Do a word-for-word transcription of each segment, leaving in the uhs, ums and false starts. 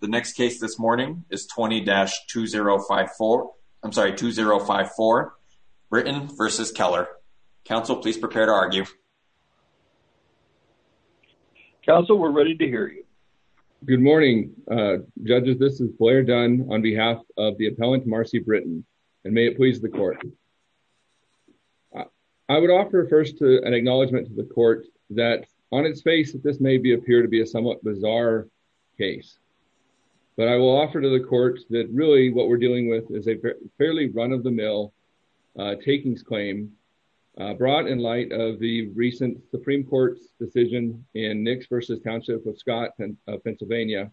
The next case this morning is twenty dash two zero five four. I'm sorry, two zero five four, Britton versus Keller. Counsel, please prepare to argue. Counsel, we're ready to hear you. Good morning, uh, judges. This is Blair Dunn on behalf of the appellant Marcy Britton, and may it please the court. Uh, I would offer first to an acknowledgement to the court that on its face, that this may be appear to be a somewhat bizarre case. But I will offer to the court that really what we're dealing with is a fairly run-of-the-mill uh, takings claim uh, brought in light of the recent Supreme Court's decision in Nix versus Township of Scott, uh, Pennsylvania,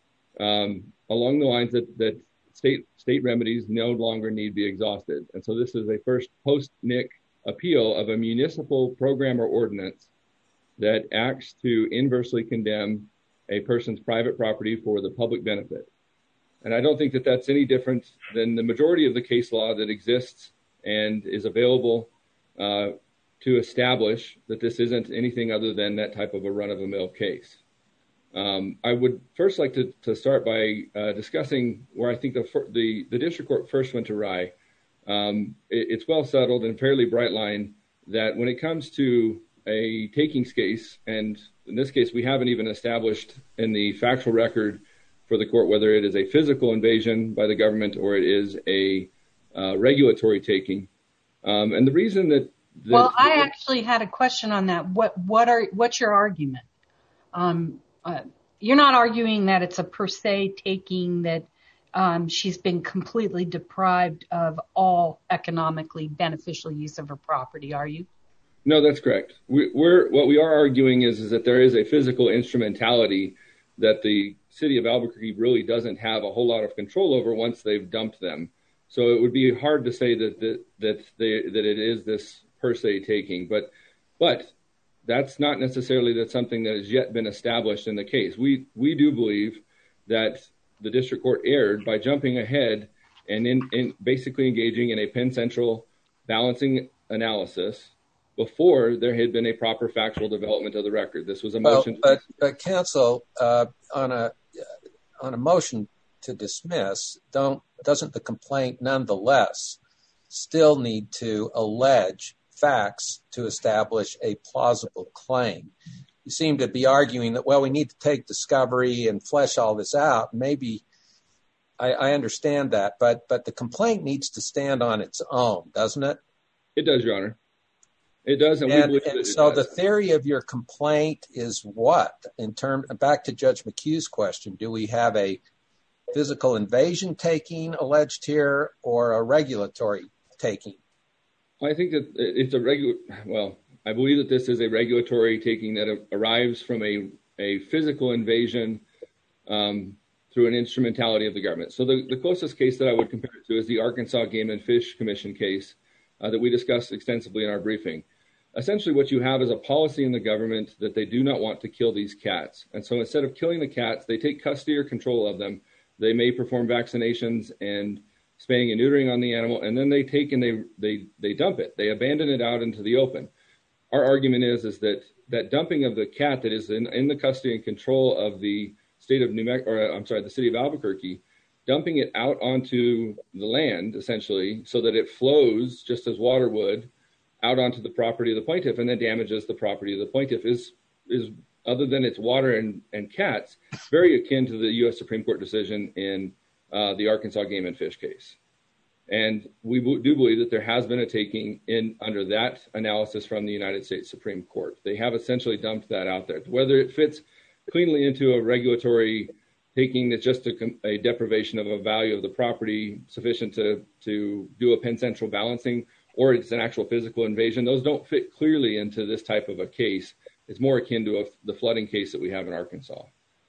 um, along the lines that, that state state remedies no longer need be exhausted. And so this is a first post-Nix appeal of a municipal program or ordinance that acts to inversely condemn a person's private property for the public benefit. And I don't think that that's any different than the majority of the case law that exists and is available uh, to establish that this isn't anything other than that type of a run-of-the-mill case. Um, I would first like to, to start by uh, discussing where I think the, the, the district court first went awry. Um, it, it's well settled and fairly bright line that when it comes to a takings case, and in this case, we haven't even established in the factual record for the court whether it is a physical invasion by the government or it is a uh, regulatory taking. Um, and the reason that, that well, I actually had a question on that. What what are what's your argument? Um, uh, you're not arguing that it's a per se taking, that um, she's been completely deprived of all economically beneficial use of her property, are you? No, that's correct. We, we're what we are arguing is, is that there is a physical instrumentality that the city of Albuquerque really doesn't have a whole lot of control over once they've dumped them. So it would be hard to say that that that, they, that it is this per se taking, but but that's not necessarily that something that has yet been established in the case. We we do believe that the district court erred by jumping ahead and in, in basically engaging in a Penn Central balancing analysis before there had been a proper factual development of the record. This was a motion. Well, but, but counsel, uh, on a on a motion to dismiss, don't doesn't the complaint nonetheless still need to allege facts to establish a plausible claim? You seem to be arguing that, well, we need to take discovery and flesh all this out. Maybe I, I understand that, but but the complaint needs to stand on its own, doesn't it? It does, Your Honor. It does, and, and, we and it so does. The theory of your complaint is what? In term, back to Judge McHugh's question, do we have a physical invasion taking alleged here or a regulatory taking? I think that it's a regular. Well, I believe that this is a regulatory taking that arrives from a a physical invasion um, through an instrumentality of the government. So the, the closest case that I would compare it to is the Arkansas Game and Fish Commission case uh, that we discussed extensively in our briefing. Essentially, what you have is a policy in the government that they do not want to kill these cats. And so instead of killing the cats, they take custody or control of them. They may perform vaccinations and spaying and neutering on the animal, and then they take and they they they dump it. They abandon it out into the open. Our argument is, is that that dumping of the cat that is in, in the custody and control of the state of New Mexico, or I'm sorry, the city of Albuquerque, dumping it out onto the land, essentially, so that it flows just as water would, out onto the property of the plaintiff and then damages the property of the plaintiff is, is other than its water and, and cats, very akin to the U S Supreme Court decision in uh, the Arkansas Game and Fish case. And we do believe that there has been a taking in under that analysis from the United States Supreme Court. They have essentially dumped that out there. Whether it fits cleanly into a regulatory taking that's just a, a deprivation of a value of the property sufficient to, to do a Penn Central balancing, or it's an actual physical invasion, those don't fit clearly into this type of a case. It's more akin to a, the flooding case that we have in Arkansas.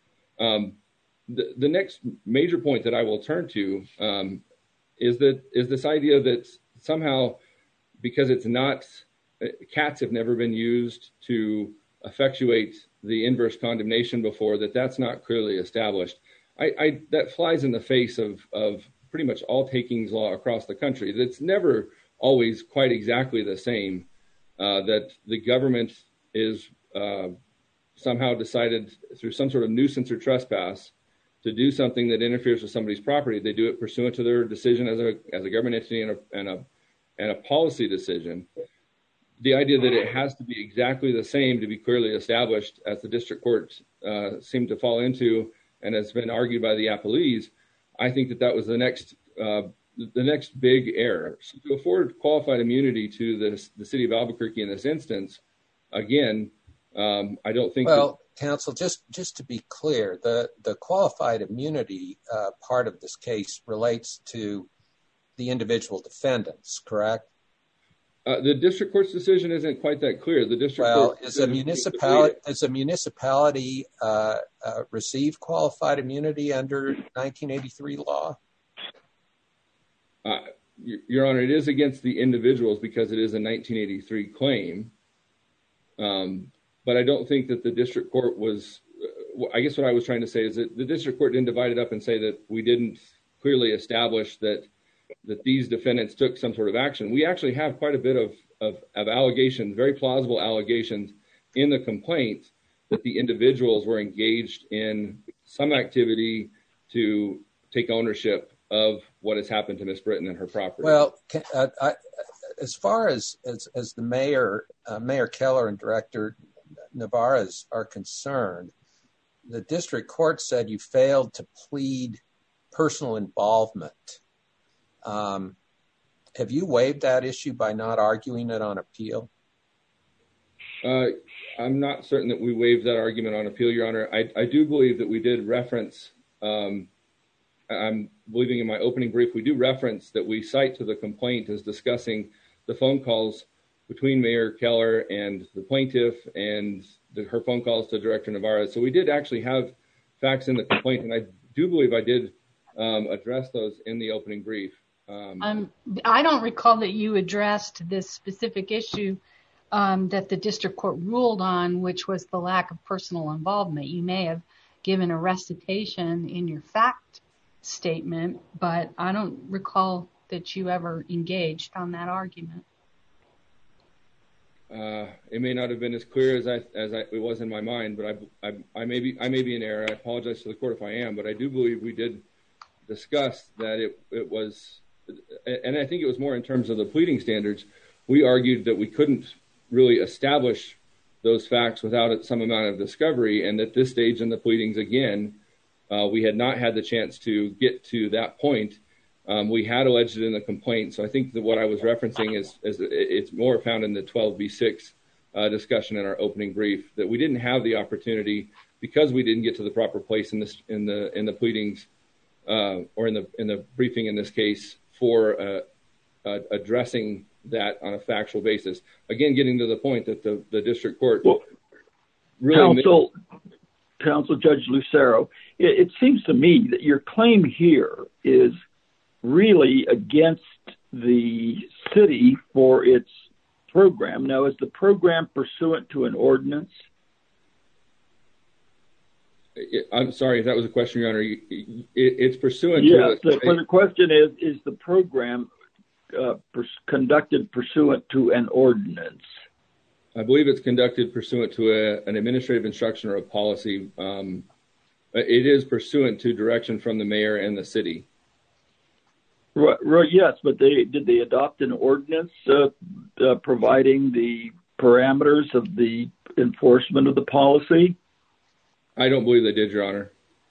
Um, the, the next major point that I will turn to um, is that is this idea that somehow, because it's not, cats have never been used to effectuate the inverse condemnation before, that that's not clearly established. I, I that flies in the face of, of pretty much all takings law across the country. That's never always quite exactly the same, uh, that the government is uh, somehow decided through some sort of nuisance or trespass to do something that interferes with somebody's property, they do it pursuant to their decision as a as a government entity and a and a and a policy decision. The idea that it has to be exactly the same to be clearly established, as the district court uh, seemed to fall into, and has been argued by the appellees, I think that that was the next uh, the next big error. So to afford qualified immunity to the the city of Albuquerque in this instance, again, um, I don't think. Well, that, counsel, just just to be clear, the the qualified immunity uh, part of this case relates to the individual defendants, correct? Uh, the district court's decision isn't quite that clear. The district well, court is a municipality does a municipality uh, uh, receive qualified immunity under nineteen eighty-three law? Uh, Your Honor, it is against the individuals because it is a nineteen eighty-three claim. Um, but I don't think that the district court was. Uh, I guess what I was trying to say is that the district court didn't divide it up and say that we didn't clearly establish that. that these defendants took some sort of action. We actually have quite a bit of, of, of allegations, very plausible allegations in the complaint that the individuals were engaged in some activity to take ownership of what has happened to Miss Britton and her property. Well, uh, I, as far as, as, as the mayor, uh, Mayor Keller and Director Navarez are concerned, the district court said you failed to plead personal involvement. Um, have you waived that issue by not arguing it on appeal? Uh, I'm not certain that we waived that argument on appeal, Your Honor. I, I do believe that we did reference, um, I'm believing in my opening brief, we do reference that we cite to the complaint as discussing the phone calls between Mayor Keller and the plaintiff and the, her phone calls to Director Navarez. So we did actually have facts in the complaint, and I do believe I did um, address those in the opening brief. Um, um, I don't recall that you addressed this specific issue um, that the district court ruled on, which was the lack of personal involvement. You may have given a recitation in your fact statement, but I don't recall that you ever engaged on that argument. Uh, it may not have been as clear as I as I, it was in my mind, but I, I I may be I may be in error. I apologize to the court if I am, but I do believe we did discuss that it it was. And I think it was more in terms of the pleading standards. We argued that we couldn't really establish those facts without some amount of discovery, and at this stage in the pleadings, again, uh, we had not had the chance to get to that point. Um, we had alleged it in the complaint, so I think that what I was referencing is, is it's more found in the twelve B six uh, discussion in our opening brief, that we didn't have the opportunity because we didn't get to the proper place in this in the in the pleadings uh, or in the in the briefing in this case. For uh, uh, addressing that on a factual basis. Again, getting to the point that the, the district court well, really... Counsel, made... Counsel Judge Lucero, it, it seems to me that your claim here is really against the city for its program. Now, is the program pursuant to an ordinance? I'm sorry if that was a question, Your Honor. It, it's pursuant yes, to... Yes, the, the question is, is the program uh, pers- conducted pursuant to an ordinance? I believe it's conducted pursuant to a, an administrative instruction or a policy. Um, it is pursuant to direction from the mayor and the city. Right, right, yes, but they did they adopt an ordinance uh, uh, providing the parameters of the enforcement of the policy? I don't believe they did, Your Honor.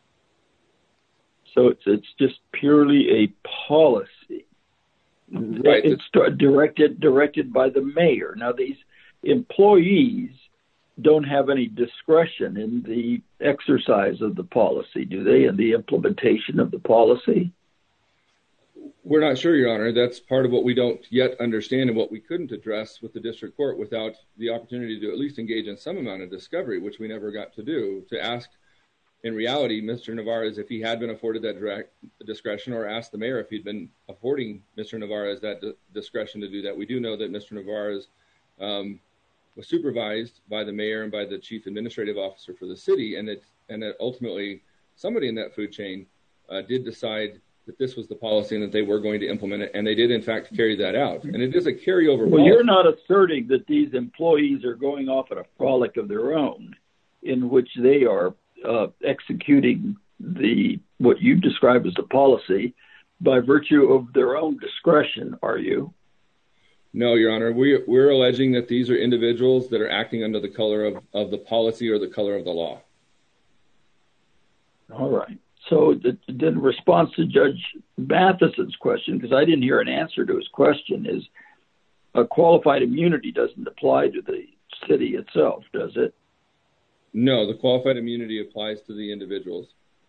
So it's it's just purely a policy. Right. It's directed directed by the mayor. Now, these employees don't have any discretion in the exercise of the policy, do they, in the implementation of the policy? We're not sure, Your Honor. That's part of what we don't yet understand and what we couldn't address with the district court without the opportunity to at least engage in some amount of discovery, which we never got to do, to ask, in reality, Mister Navarez if he had been afforded that direct discretion, or ask the mayor if he'd been affording Mister Navarez that d- discretion to do that. We do know that Mister Navarez um, was supervised by the mayor and by the chief administrative officer for the city, and that, and that ultimately somebody in that food chain uh, did decide that this was the policy and that they were going to implement it, and they did, in fact, carry that out. And it is a carryover Well, policy. You're not asserting that these employees are going off at a frolic of their own in which they are uh, executing the what you describe as the policy by virtue of their own discretion, are you? No, Your Honor. We, we're alleging that these are individuals that are acting under the color of, of the policy or the color of the law. All right. So the, the response to Judge Matheson's question, because I didn't hear an answer to his question, is a qualified immunity doesn't apply to the city itself, does it? No, the qualified immunity applies to the individuals.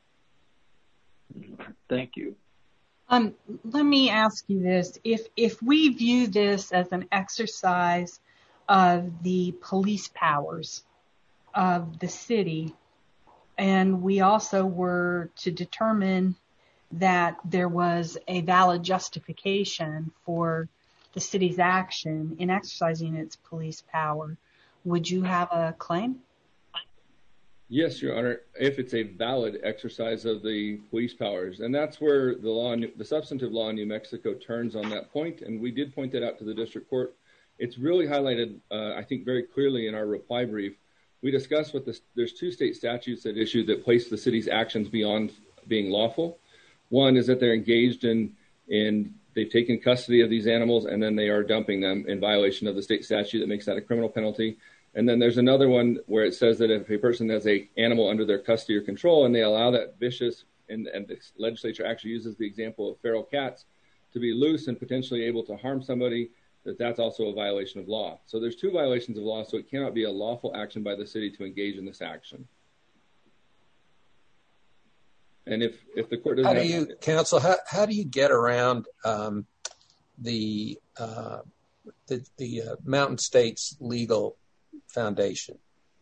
Thank you. Um, let me ask you this. If if we view this as an exercise of the police powers of the city, and we also were to determine that there was a valid justification for the city's action in exercising its police power, would you have a claim? Yes, Your Honor, if it's a valid exercise of the police powers. And that's where the law, the substantive law in New Mexico turns on that point. And we did point that out to the district court. It's really highlighted, uh, I think, very clearly in our reply brief. We discussed what the, there's two state statutes that issue that place the city's actions beyond being lawful. One is that they're engaged in, in they've taken custody of these animals and then they are dumping them in violation of the state statute that makes that a criminal penalty. And then there's another one where it says that if a person has an animal under their custody or control and they allow that vicious, and, and the legislature actually uses the example of feral cats, to be loose and potentially able to harm somebody, that that's also a violation of law. So there's two violations of law, so it cannot be a lawful action by the city to engage in this action. And if, if the court doesn't... How do you, have... counsel, how, how do you get around um, the, uh, the, the uh, Mountain States legal foundation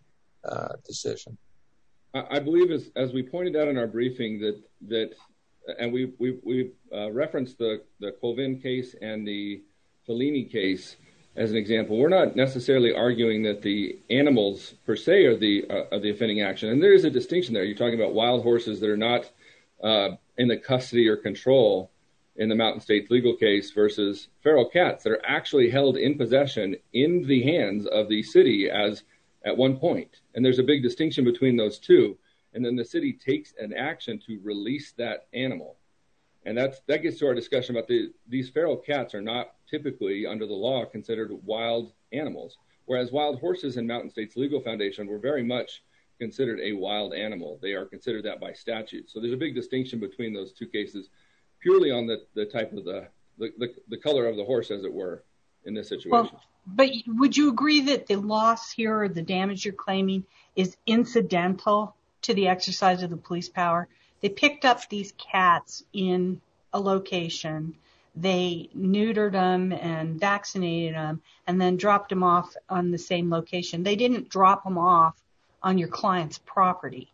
uh, decision? I, I believe, as, as we pointed out in our briefing, that, that and we we we uh, referenced the, the Colvin case and the Fellini case as an example. We're not necessarily arguing that the animals per se are the uh, are the offending action, and there is a distinction there. You're talking about wild horses that are not uh, in the custody or control in the Mountain States legal case versus feral cats that are actually held in possession in the hands of the city as at one point. And there's a big distinction between those two. And then the city takes an action to release that animal. And that's, that gets to our discussion about the, these feral cats are not typically under the law considered wild animals, whereas wild horses in Mountain States Legal Foundation were very much considered a wild animal. They are considered that by statute. So there's a big distinction between those two cases, purely on the, the type of the, the, the, the color of the horse, as it were, in this situation. Well, but would you agree that the loss here or the damage you're claiming is incidental to the exercise of the police power? They picked up these cats in a location, they neutered them and vaccinated them, and then dropped them off on the same location. They didn't drop them off on your client's property.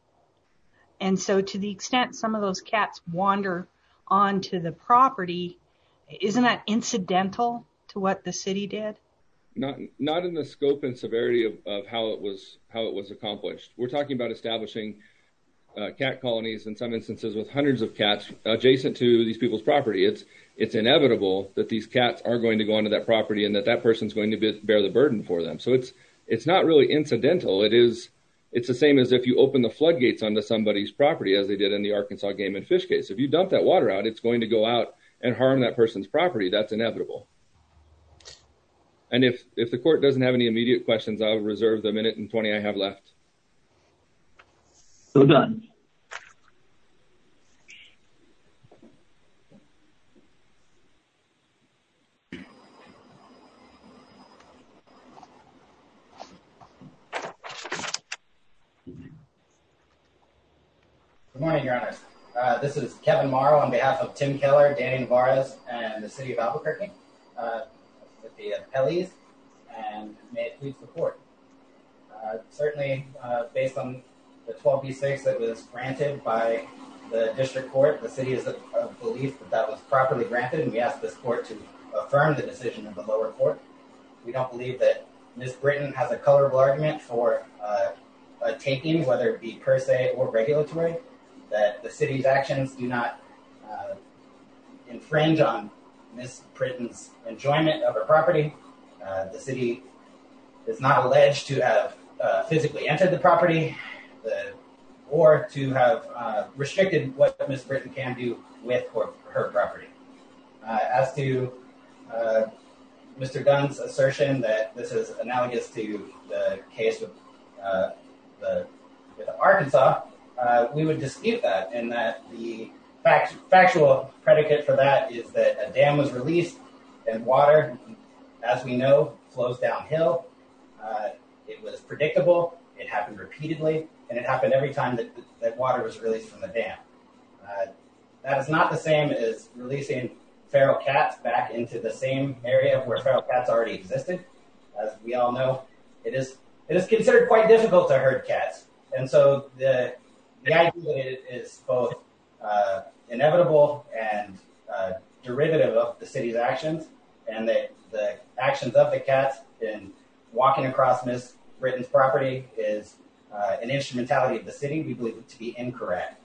And so to the extent some of those cats wander onto the property, isn't that incidental to what the city did? Not not in the scope and severity of, of how it was how it was accomplished. We're talking about establishing uh, cat colonies in some instances with hundreds of cats adjacent to these people's property. It's it's inevitable that these cats are going to go onto that property and that that person's going to be, bear the burden for them. So it's it's not really incidental. It is it's the same as if you open the floodgates onto somebody's property, as they did in the Arkansas Game and Fish case. If you dump that water out, it's going to go out and harm that person's property. That's inevitable. And if, if the court doesn't have any immediate questions, I'll reserve the minute and twenty I have left. So done. Good morning, Your Honors. Uh, this is Kevin Morrow on behalf of Tim Keller, Danny Navarez, and the City of Albuquerque. Uh, with the appellees, and may it please the court. Uh, certainly, uh, based on the twelve B six that was granted by the district court, the city is of, of belief that that was properly granted, and we ask this court to affirm the decision of the lower court. We don't believe that Miz Britton has a colorable argument for uh, a taking, whether it be per se or regulatory, that the city's actions do not uh, infringe on Miz Britton's enjoyment of her property. Uh, the city is not alleged to have uh, physically entered the property. The or to have uh, restricted what Miz Britton can do with her, her property. Uh, as to uh, Mister Dunn's assertion that this is analogous to the case with uh, the with Arkansas, uh, we would dispute that, in that the fact, factual predicate for that is that a dam was released and water, as we know, flows downhill. Uh, it was predictable. It happened repeatedly, and it happened every time that, that water was released from the dam. Uh, that is not the same as releasing feral cats back into the same area where feral cats already existed. As we all know, it is it is considered quite difficult to herd cats. And so the the idea that it is both uh, inevitable and uh, derivative of the city's actions, and that the actions of the cats in walking across Miz Britton's property is uh, an instrumentality of the city, we believe it to be incorrect.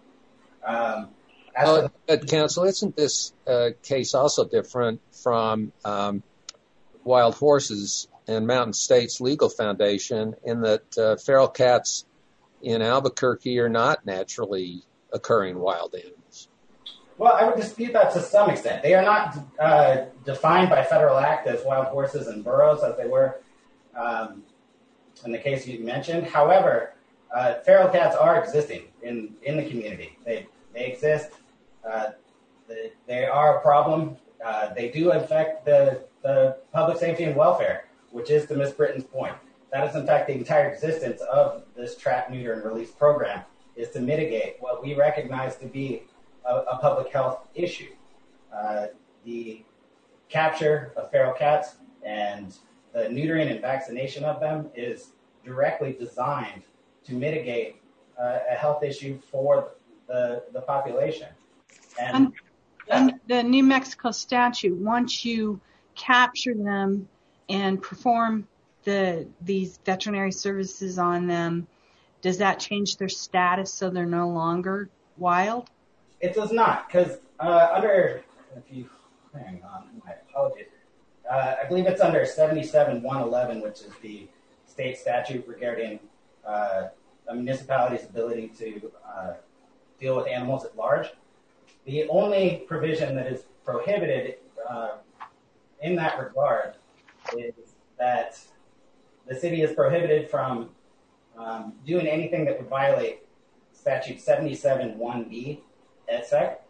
Um, as uh, the- but counsel, isn't this uh, case also different from um, Wild Horses and Mountain States Legal Foundation, in that uh, feral cats in Albuquerque are not naturally occurring wild animals? Well, I would dispute that to some extent. They are not uh, defined by federal act as wild horses and burros as they were um, in the case you mentioned. However, uh, feral cats are existing in, in the community. They they exist. Uh, they, they are a problem. Uh, they do affect the, the public safety and welfare, which is to Miz Britton's point. That is, in fact, the entire existence of this trap, neuter, and release program, is to mitigate what we recognize to be a, a public health issue. Uh, the capture of feral cats and the neutering and vaccination of them is directly designed to mitigate uh, a health issue for the, the population. And, and, and the New Mexico statute, once you capture them and perform the these veterinary services on them, does that change their status so they're no longer wild? It does not, because uh, under, if you, hang on, my apologies. Uh, I believe it's under seventy-seven one eleven, which is the state statute regarding uh, a municipality's ability to uh, deal with animals at large. The only provision that is prohibited uh, in that regard is that the city is prohibited from um, doing anything that would violate statute seventy-seven one B et sec.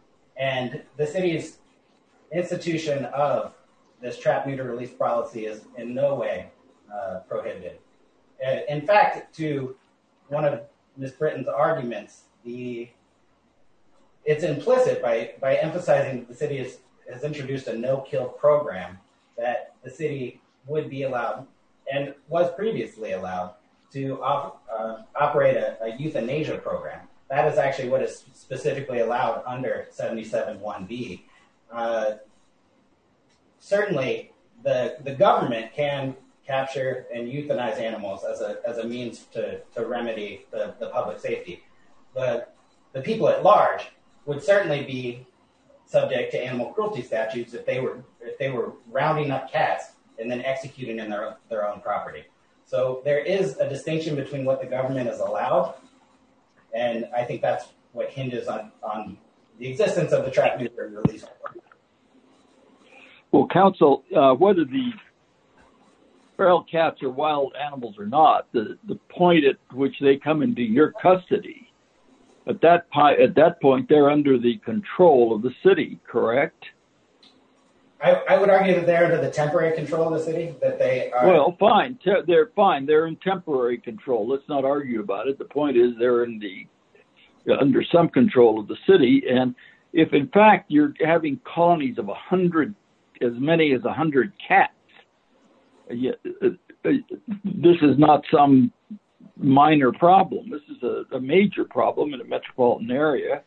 And the city's institution of this trap, neuter, release policy is in no way uh, prohibited. Uh, in fact, to one of Miz Britton's arguments, the it's implicit by, by emphasizing that the city has, has introduced a no-kill program, that the city would be allowed, and was previously allowed, to op, uh, operate a, a euthanasia program. That is actually what is specifically allowed under seventy-seven one B. Uh, certainly, the the government can capture and euthanize animals as a as a means to, to remedy the, the public safety. But the people at large would certainly be subject to animal cruelty statutes if they were if they were rounding up cats and then executing in their their own property. So there is a distinction between what the government is allowed, and I think that's what hinges on, on the existence of the trap, neuter, and release program. Well, counsel, uh, whether the feral cats are wild animals or not, the, the point at which they come into your custody, at that, at that point, they're under the control of the city, correct? I, I would argue that they're under the temporary control of the city, that they are... Well, fine. Te- they're fine. They're in temporary control. Let's not argue about it. The point is they're in the under some control of the city. And if, in fact, you're having colonies of a hundred, as many as a hundred cats, yeah, uh, uh, this is not some minor problem. This is a, a major problem in a metropolitan area.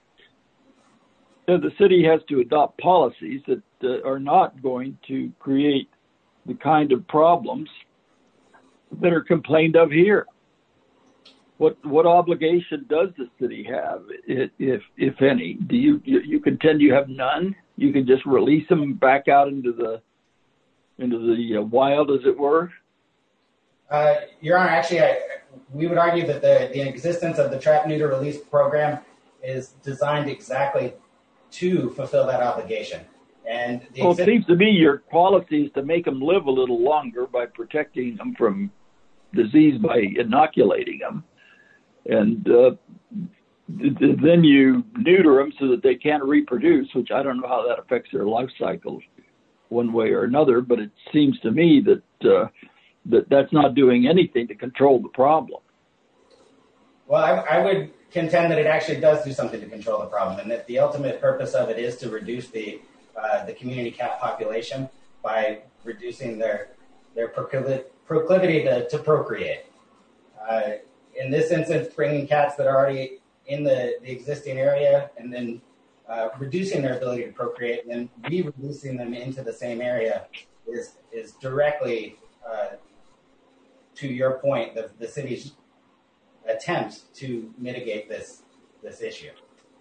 And the city has to adopt policies that uh, are not going to create the kind of problems that are complained of here. What what obligation does the city have, if if any? Do you you, you contend you have none? You can just release them back out into the into the uh, wild, as it were? Uh, Your Honor, actually, I, we would argue that the, the existence of the trap, neuter, release program is designed exactly to fulfill that obligation. And the well, exist- it seems to me your policy is to make them live a little longer by protecting them from disease by inoculating them. And uh, th- then you neuter them so that they can't reproduce, which I don't know how that affects their life cycles one way or another, but it seems to me that uh, that that's not doing anything to control the problem. Well, I, I would contend that it actually does do something to control the problem, and that the ultimate purpose of it is to reduce the uh, the community cat population by reducing their their proclivity, proclivity to, to procreate. Uh, in this instance, bringing cats that are already in the, the existing area and then uh, reducing their ability to procreate and then re-releasing them into the same area is is directly, uh, to your point, the, the city's attempt to mitigate this this issue.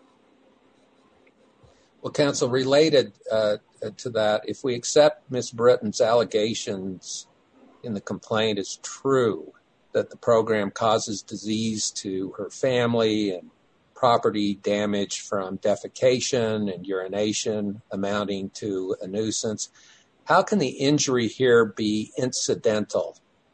Well, counsel, related uh, to that, if we accept Miz Britton's allegations in the complaint as true, that the program causes disease to her family and property damage from defecation and urination amounting to a nuisance, how can the injury here be incidental?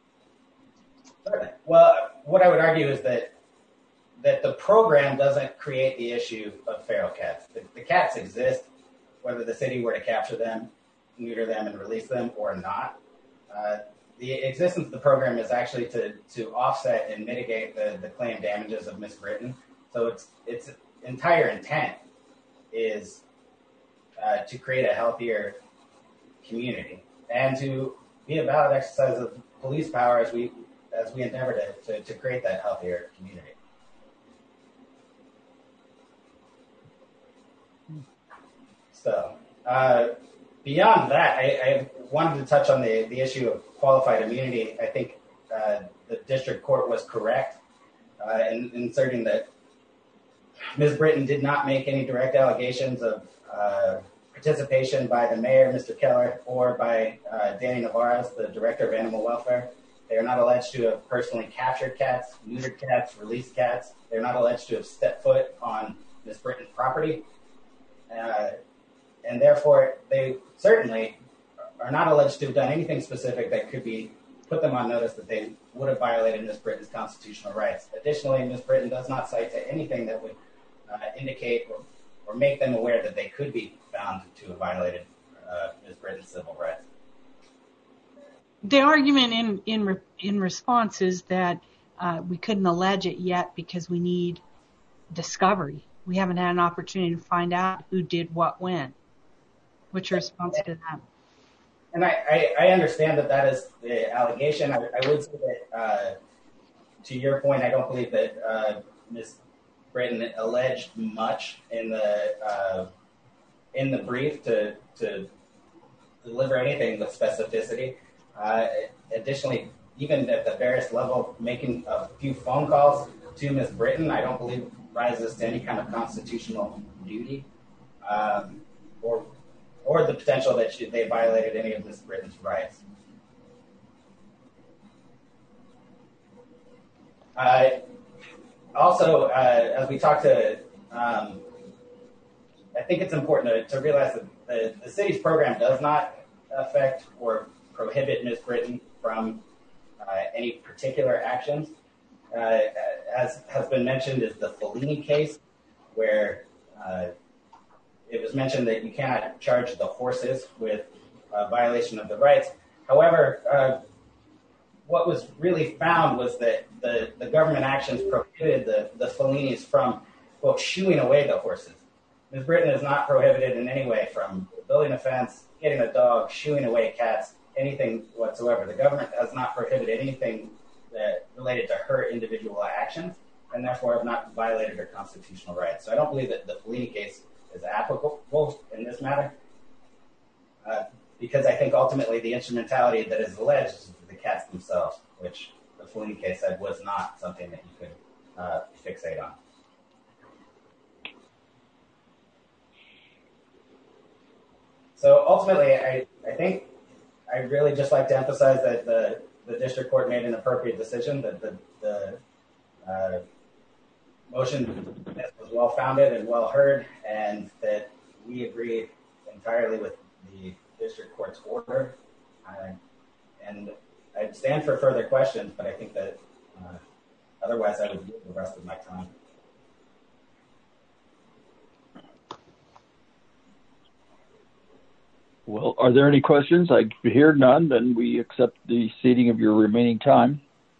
Well, what I would argue is that that the program doesn't create the issue of feral cats. The, the cats exist, whether the city were to capture them, neuter them, and release them or not. Uh, the existence of the program is actually to, to offset and mitigate the, the claimed damages of Miz Britton. So its its entire intent is uh, to create a healthier community and to be a valid exercise of police power as we as we endeavor to, to, to create that healthier community. So uh, beyond that, I, I wanted to touch on the, the issue of qualified immunity. I think uh, the district court was correct uh, in inserting that Miz Britton did not make any direct allegations of uh, participation by the mayor, Mister Keller, or by uh, Danny Navarez, the director of animal welfare. They are not alleged to have personally captured cats, neutered cats, released cats. They're not alleged to have stepped foot on Miz Britton's property. Uh, and therefore, they certainly are not alleged to have done anything specific that could be put them on notice that they would have violated Miz Britton's constitutional rights. Additionally, Miz Britton does not cite to anything that would uh, indicate or, or make them aware that they could be found to have violated uh, Miz Britton's civil rights. The argument in in re, in response is that uh, we couldn't allege it yet because we need discovery. We haven't had an opportunity to find out who did what when. What's your response to that? And I, I, I understand that that is the allegation. I, I would say that, uh, to your point, I don't believe that uh, Miz Britton alleged much in the uh, in the brief to to deliver anything with specificity. Uh, additionally, even at the various level, making a few phone calls to Miz Britton, I don't believe rises to any kind of constitutional duty, um, or or the potential that she, they violated any of Miz Britton's rights. Uh, also, uh, as we talk to, um, I think it's important to, to realize that the, the city's program does not affect or prohibit Miz Britton from uh, any particular actions. Uh, as has been mentioned, is the Fellini case, where uh, it was mentioned that you cannot charge the horses with a violation of the rights. However, uh, what was really found was that the, the government actions prohibited the, the Fellinis from, quote, shooing away the horses. Miz Britton is not prohibited in any way from building a fence, getting a dog, shooing away cats, anything whatsoever. The government has not prohibited anything that related to her individual actions, and therefore have not violated her constitutional rights. So I don't believe that the Fellini case is applicable in this matter, uh, because I think ultimately the instrumentality that is alleged is the cats themselves, which the Fellini case said was not something that you could uh, fixate on. So ultimately, I, I think I'd really just like to emphasize that the, the district court made an appropriate decision, that the, the uh, motion was well-founded and well-heard, and that we agree entirely with the district court's order. Uh, and I'd stand for further questions, but I think that uh, otherwise I would use the rest of my time. Well, are there any questions? I hear none, then we accept the ceding of your remaining time.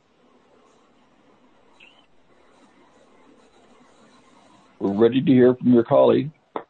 We're ready to hear from your colleague.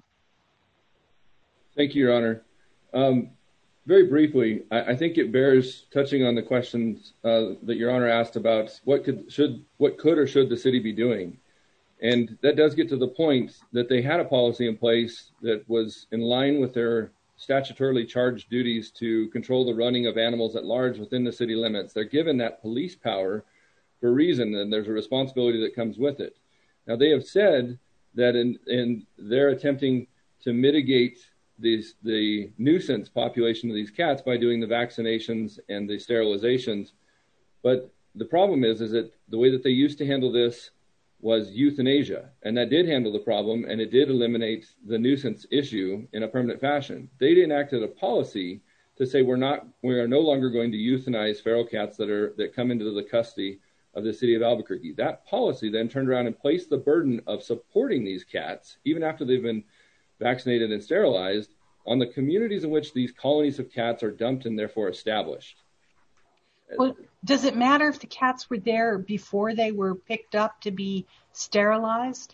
Thank you, Your Honor. Um, very briefly, I, I think it bears touching on the questions uh, that Your Honor asked about what could, should, what could or should the city be doing. And that does get to the point that they had a policy in place that was in line with their statutorily charged duties to control the running of animals at large within the city limits. They're given that police power for a reason, and there's a responsibility that comes with it. Now, they have said that in, in they're attempting to mitigate these, the nuisance population of these cats by doing the vaccinations and the sterilizations. But the problem is, is that the way that they used to handle this was euthanasia, and that did handle the problem, and it did eliminate the nuisance issue in a permanent fashion. They enacted a policy to say we're not, we are no longer going to euthanize feral cats that are that come into the custody of the city of Albuquerque. That policy then turned around and placed the burden of supporting these cats, even after they've been vaccinated and sterilized, on the communities in which these colonies of cats are dumped and therefore established. Well, does it matter if the cats were there before they were picked up to be sterilized?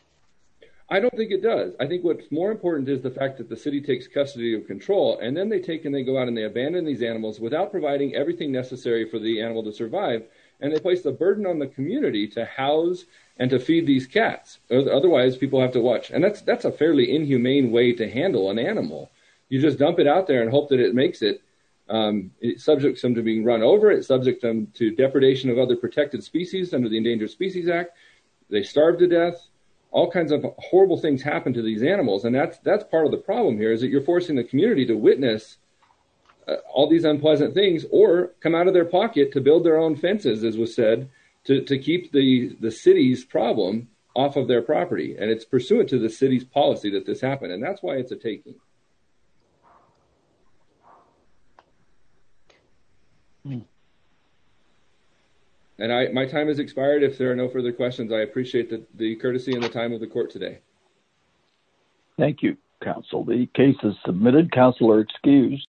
I don't think it does. I think what's more important is the fact that the city takes custody of control, and then they take and they go out and they abandon these animals without providing everything necessary for the animal to survive, and they place the burden on the community to house and to feed these cats. Otherwise, people have to watch. And that's that's a fairly inhumane way to handle an animal. You just dump it out there and hope that it makes it. Um, it subjects them to being run over. It subjects them to depredation of other protected species under the Endangered Species Act. They starve to death. All kinds of horrible things happen to these animals, and that's that's part of the problem here. Is that you're forcing the community to witness uh, all these unpleasant things, or come out of their pocket to build their own fences, as was said, to to keep the the city's problem off of their property. And it's pursuant to the city's policy that this happened, and that's why it's a taking. And I, my time has expired. If there are no further questions, I appreciate the, the courtesy and the time of the court today. Thank you, counsel. The case is submitted. Counsel are excused.